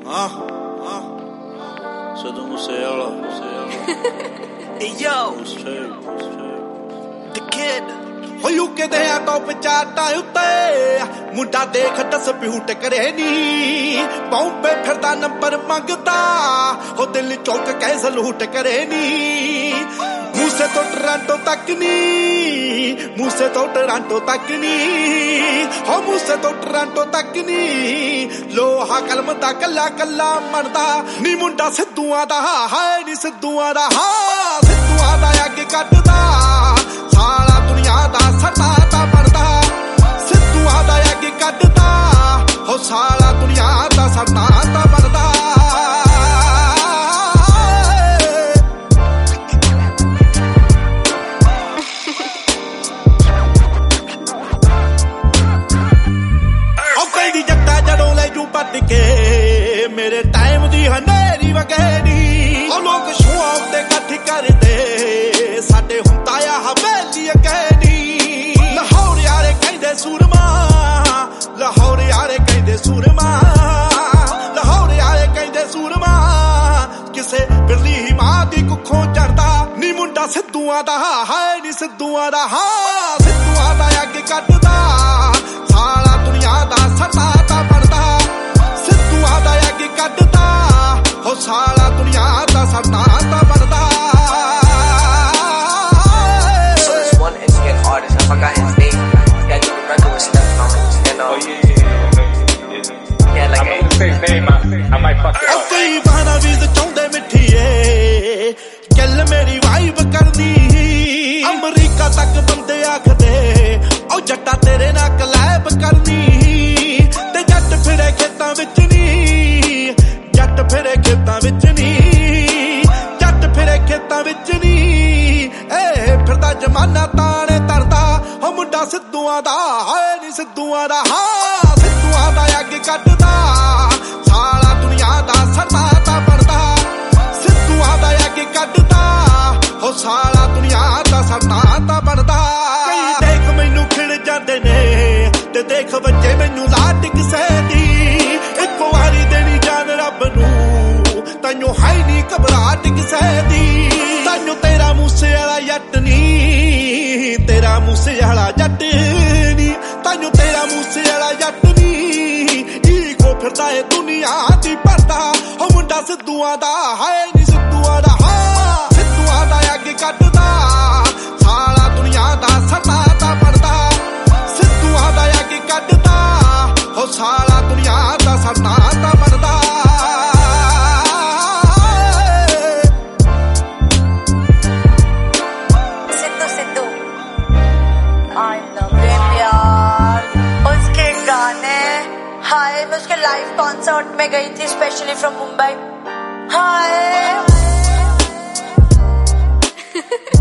Siddhu Moosewala. Hey yo, the kid. ਹੋ UK ਦੇ ਆ ਟੌਪ ਚਾਰਟਾਂ ਉੱਤੇ ਮੁੰਡਾ ਦੇਖ ਡਿਸਪਿਊਟ ਕਰੇ ਨੀ ਬੰਬੇ ਫਿਰਦਾ ਨੰਬਰ ਮੰਗਦਾ ਹੋ ਦਿਲ ਚੌਕ ਕੇ ਸਲੂਟ ਕਰੇ ਨੀ ਮੂਸੇ ਤੋਂ ਟੋਰਾਂਟੋ ਤੱਕ ਨੀ ਮੂਸੇ ਤੋਂ ਟੋਰਾਂਟੋ ਤੱਕ ਨੀ ਹੋ ਮੂਸੇ ਤੋਂ ਟੋਰਾਂਟੋ ਤੱਕ ਨੀ ਲੋਹਾ ਕਲਮ ਦਾ ਕੱਲਾ ਕੱਲਾ ਮਣਦਾ ਨੀ ਮੁੰਡਾ ਸਿੱਧੂਆਂ ਦਾ ਹਾਏ ਨੀ ਸਿੱਧੂਆਂ ਦਾ ਸਿੱਧੂਆਂ ਦਾ ਅੱਗੇ ਕੱਢਦਾ ਸਾਲਾ ਦੁਨੀਆ ਦਾ ਸੱਤਾ ਤਾਂ ਬਣਦਾ ਸਿੱਧੂਆਂ ਦਾ ਅੱਗੇ ਕੱਢਦਾ ਹੋ ਸਾਲਾ ਦੁਨੀਆ ਦਾ ਸੱਤਾ ਤਾਂ ਬਣਦਾ ਉਹ ਕਹਿੰਦੀ ਜੱਟਾ ਜੜੋਂ ਲੈ ਜੂ ਪੱਟ ਕੇ ਮੇਰੇ ਟਾਈਮ ਦੀ ਹਨੇਰੀ ਵਗੈਰੀ ਉਹ ਲੋਕ ਸ਼ੋਆਂ ਉੱਤੇ ਇਕੱਠ ਕਰਦੇ ਸਾਡੇ ਹੁੰਦਾ ਆ ਹਵੇਲੀ ਅਕੈਨੀ ਲਾਹੌਰ ਯਾਰੇ ਕਹਿੰਦੇ ਸੂਰਮਾ ਲਾਹੌਰ ਯਾਰੇ ਕਹਿੰਦੇ ਸੂਰਮਾ ਲਾਹੌਰ ਯਾਰੇ ਕਹਿੰਦੇ ਸੂਰਮਾ ਕਿਸੇ ਬਿਰਲੀ ਮਾਂ ਦੀ ਕੁੱਖੋਂ ਚੜਦਾ ਨੀ ਮੁੰਡਾ ਸਿੱਧੂਆਂ ਦਾ ਹਾਏ ਨੀ ਸਿੱਧੂਆਂ ਦਾ ਸਿੱਧੂਆਂ ਦਾ ਅੱਗੇ ਕੱਢਦਾ ਸਾਲਾ ਦੁਨੀਆ ਦਾ ਸੱਤਾ ਤਾਂ ਬਣਦਾ ਸਿੱਧੂਆਂ ਦਾ ਅੱਗੇ ਕੱਢਦਾ ਹੋ ਸਾਲਾ ਦੁਨੀਆ ਦਾ ਸੱਤਾ ਤਾਂ ਬਣਦਾ I forgot his name. Yeah, you remember with Steph Thomas, you know? Oh, yeah, like I'm gonna say his name, I might fuck it up. Okay, bana viz chaunde mithiye ਗੱਲ ਮੇਰੀ ਵਾਈਬ ਕਰਨੀ America ਤੱਕ ਬੰਦੇ ਆਖਦੇ ਉਹ ਜੱਟਾ ਤੇਰੇ ਨਾਲ collab ਕਰਨੀ ਤੇ ਜੱਟ ਫਿਰੇ ਖੇਤਾਂ ਵਿੱਚ ਨਹੀਂ ਜੱਟ ਫਿਰੇ ਖੇਤਾਂ ਵਿੱਚ ਨਹੀਂ ਜੱਟ ਫਿਰੇ ਖੇਤਾਂ ਵਿੱਚ ਨਹੀਂ ਏ ਫਿਰਦਾ ਜਮਾਨਾ ਤਾਣੇ ਤਰਦਾ ਹੋ ਮੁੰਡਾ ਸਿੱਧੂਆਂ ਦਾ ਹਾਏ ਨੀ ਸਿੱਧੂਆਂ ਦਾ ਸਿੱਧੂਆਂ ਦਾ ਅੱਗੇ ਕੱਢਦਾ ਸਾਲਾ ਦੁਨੀਆ ਦਾ ਸੱਤਾ ਤਾਂ ਬਣਦਾ ਸਿੱਧੂਆਂ ਦਾ ਅੱਗੇ ਕੱਢਦਾ ਹੋ ਸਾਲਾ ਦੁਨੀਆ ਦਾ ਸੱਤਾ ਤਾਂ ਬਣਦਾ ਕਈ ਦੇਖ ਮੈਨੂੰ ਖਿੜ ਜਾਂਦੇ ਨੇ ਤੇ ਦੇਖ ਬੱਚੇ ਮੈਨੂੰ ਲਾਟ ਕਿਸੇ ਦੀ ਇੱਕ ਵਾਰੀ ਦੇਣੀ ਜਾਨ ਰੱਬ ਨੂੰ ਤੈਨੂੰ ਹੈ ਨੀ ਘਬਰਾਹਟ ਕਿਸੇ ਦੀ ਤੈਨੂੰ ਤੇਰਾ ਮੂਸੇ ਵਾਲਾ ਜੱਟ ਨੀ ਤੇਰਾ ਮੂਸੇ ਵਾਲਾ ਜੱਟ ਨੀ ਤੈਨੂੰ ਤੇਰਾ ਮੂਸੇ ਵਾਲਾ ਜੱਟ ਨੀ ਈਗੋ ਫਿਰਦਾ ਏ ਦੁਨੀਆ ਦੀ ਪਰਦਾ ਹੋ ਮੁੰਡਾ ਸਿੱਧੂਆਂ ਦਾ ਹਾਏ ਨੀ ਸਿੱਧੂਆਂ ਦਾ ਸਿੱਧੂਆਂ ਦਾ ਅੱਗੇ ਕੱਢਦਾ ਸਾਲਾ ਦੁਨੀਆ ਦਾ ਸੱਤਾ ਤਾਂ ਬਣਦਾ ਸਿੱਧੂਆਂ ਦਾ ਅੱਗੇ ਕੱਢਦਾ ਹੋ ਸਾਲਾ ਦੁਨੀਆ ਦਾ ਸੱਤਾ ਤਾਂ ਬਣਦਾ हाय मैं उसके लाइव कॉन्सर्ट में गई थी स्पेशली फ्रॉम मुंबई हाय